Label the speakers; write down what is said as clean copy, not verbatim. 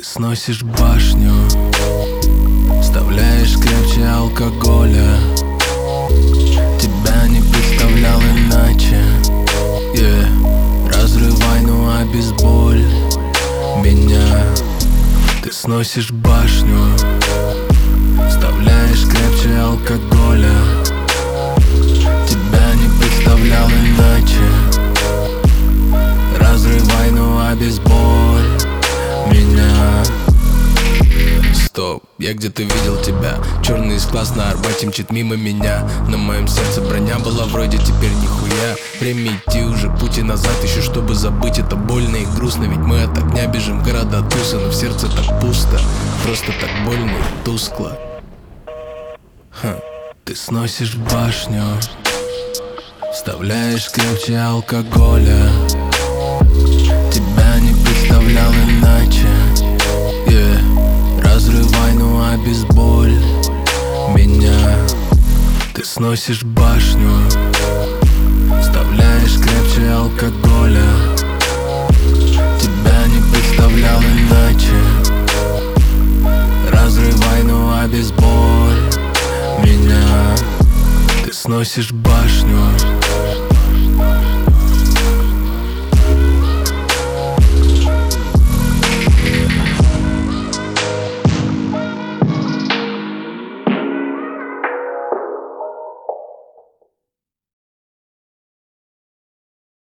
Speaker 1: Ты сносишь башню, вставляешь крепче алкоголя. Тебя не представлял иначе, Разрывай, ну обезболь меня. Ты сносишь башню, вставляешь крепче алкоголя. Тебя не представлял иначе. Разрывай, ну обезболь меня. Стоп, я где-то видел тебя. Черный из глаз на Арбате мчит мимо меня. На моем сердце броня была вроде, теперь нихуя. Время идти уже, пути назад еще, чтобы забыть. Это больно и грустно, ведь мы от огня бежим в города тусы. Но в сердце так пусто, просто так больно и тускло. Ты сносишь башню, вставляешь крепче алкоголя. Тебя не представлял иначе, Разрывай, ну обезболь меня. Ты сносишь башню, вставляешь крепче алкоголя. Тебя не представлял иначе. Разрывай, ну обезболь меня. Ты сносишь башню,